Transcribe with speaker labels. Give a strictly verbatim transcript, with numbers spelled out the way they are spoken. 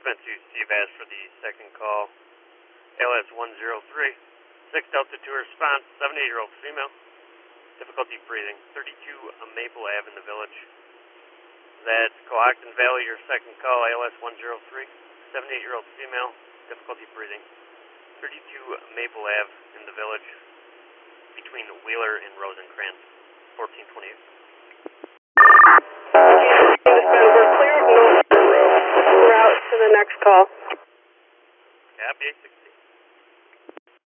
Speaker 1: to Seabass for the second call. L S one zero three. six Delta two response, seventy-eight-year-old female. Difficulty breathing, thirty-two Maple Ave in the village. That's Cohocton Valley, your second call, L S one zero three. seventy-eight-year-old female, difficulty breathing, thirty-two Maple Ave in the village, between Wheeler and Rosencrantz, fourteen twenty-eight.
Speaker 2: We're clear north route to the next call.
Speaker 1: Copy.